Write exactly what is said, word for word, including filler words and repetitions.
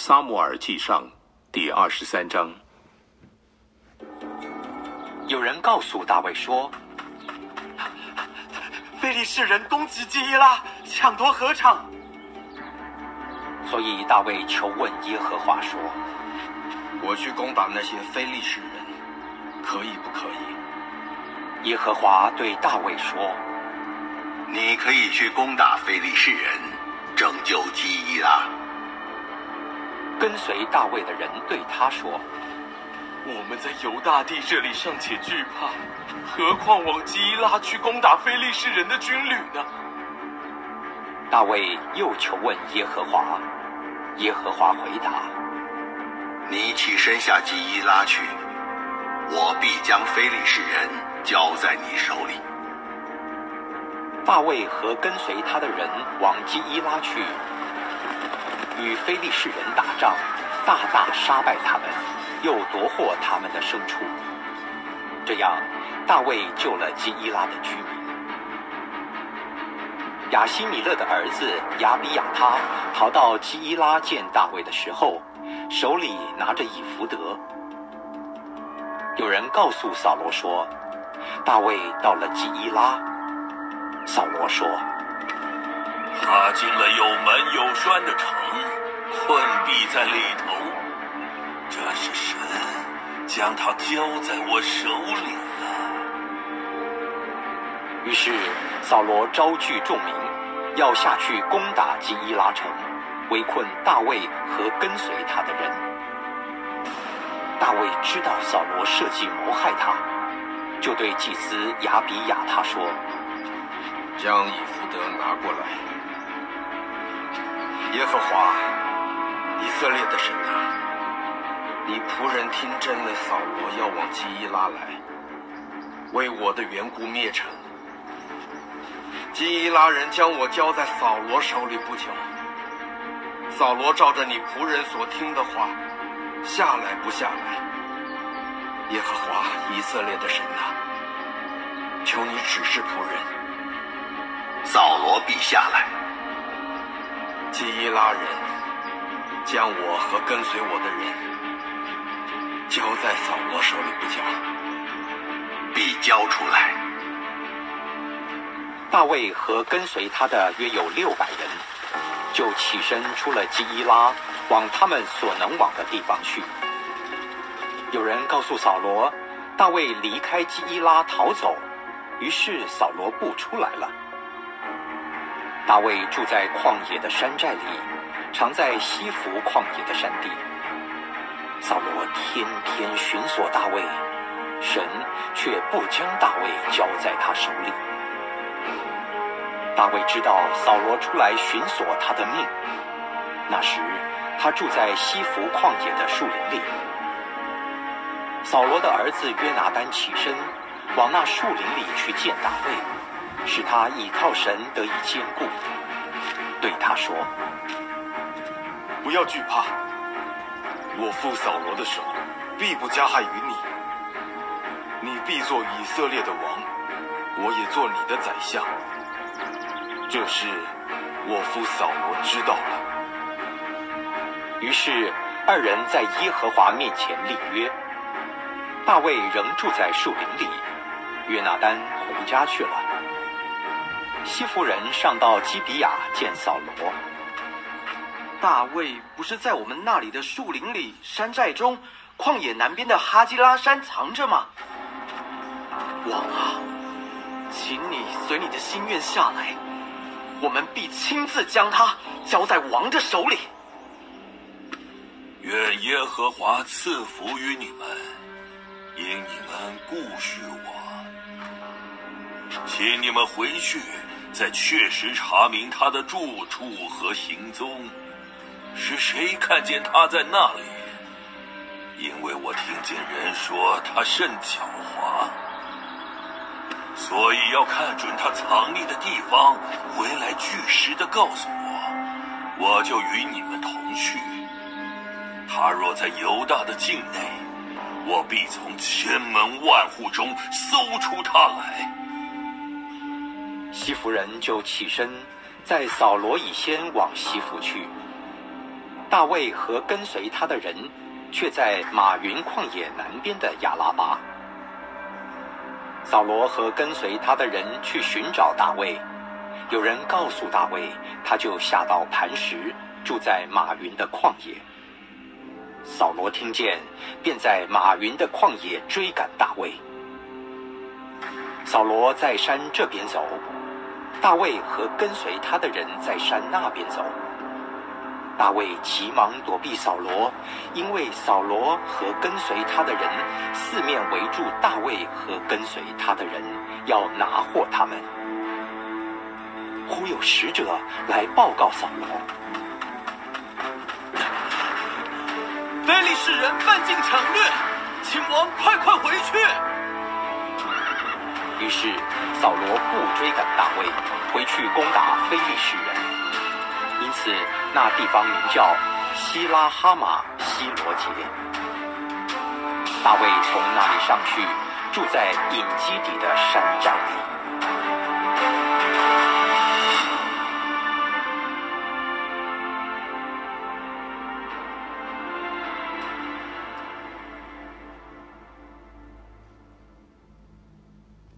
撒母耳记上第二十三章。 有人告诉大卫说， 非利士人攻击基伊拉，抢夺禾场。 所以大卫求问耶和华说， 我去攻打那些非利士人，可以不可以？ 耶和华对大卫说， 你可以去攻打非利士人，拯救基伊拉。 跟随大卫的人对他说， 我们在犹大地这里尚且惧怕，何况往基伊拉去攻打非利士人的军旅呢？ 大卫又求问耶和华，耶和华回答， 你起身下基伊拉去，我必将非利士人交在你手里。 大卫和跟随他的人往基伊拉去，与非利士人打仗，大大杀败他们，又夺获他们的牲畜。这样，大卫救了基伊拉的居民。亚希米勒的儿子亚比亚他逃到基伊拉见大卫的时候，手里拿着以弗得。有人告诉扫罗说，大卫到了基伊拉。扫罗说， 他进了有门有栓的城，困闭在里头，这是神将他交在我手里了。 于是扫罗招聚众民，要下去攻打基伊拉城，围困大卫和跟随他的人。大卫知道扫罗设计谋害他，就对祭司亚比亚他说， 将以弗得拿过来。耶和华以色列的神啊，你仆人听真了扫罗要往基伊拉来，为我的缘故灭城。基伊拉人将我交在扫罗手里不久，扫罗照着你仆人所听的话，下来不下来？耶和华以色列的神啊，求你指示仆人， 扫罗必下来。 基伊拉人将我和跟随我的人交在扫罗手里不久， 必交出来。 大卫和跟随他的约有六百人，就起身出了基伊拉，往他们所能往的地方去。有人告诉扫罗，大卫离开基伊拉逃走，于是扫罗不出来了。大卫住在旷野的山寨里，常在西弗旷野的山地。扫罗天天寻索大卫，神却不将大卫交在他手里。大卫知道扫罗出来寻索他的命，那时他住在西弗旷野的树林里。扫罗的儿子约拿单起身，往那树林里去见大卫，使他倚靠神得以坚固，对他说， 不要惧怕，我父扫罗的手必不加害于你，你必做以色列的王，我也做你的宰相。这事我父扫罗知道了。 于是二人在耶和华面前立约。大卫仍住在树林里，约拿单回家去了。西弗人上到基比亚见扫罗。 大卫不是在我们那里的树林里、山寨中、旷野南边的哈基拉山藏着吗？王啊，请你随你的心愿下来，我们必亲自将他交在王的手里。 愿耶和华赐福于你们，因你们顾恤我。请你们回去，再确实查明他的住处和行踪，是谁看见他在那里？因为我听见人说他甚狡猾，所以要看准他藏匿的地方，回来据实地告诉我，我就与你们同去。他若在犹大的境内，我必从千门万户中搜出他来。 西弗人就起身，在扫罗以先往西弗去。 大卫和跟随他的人却在马云旷野南边的亚拉巴。扫罗和跟随他的人去寻找大卫，有人告诉大卫，他就下到磐石，住在马云的旷野。扫罗听见，便在马云的旷野追赶大卫。扫罗在山这边走，大卫和跟随他的人在山那边走。大卫急忙躲避扫罗，因为扫罗和跟随他的人四面围住大卫和跟随他的人，要拿获他们。忽有使者来报告扫罗， 非利士人犯境抢掠，请王快快回去。 于是扫罗不追赶大卫，回去攻打非利士人。因此那地方名叫希拉哈马希罗杰。大卫从那里上去，住在隐基底的山寨里。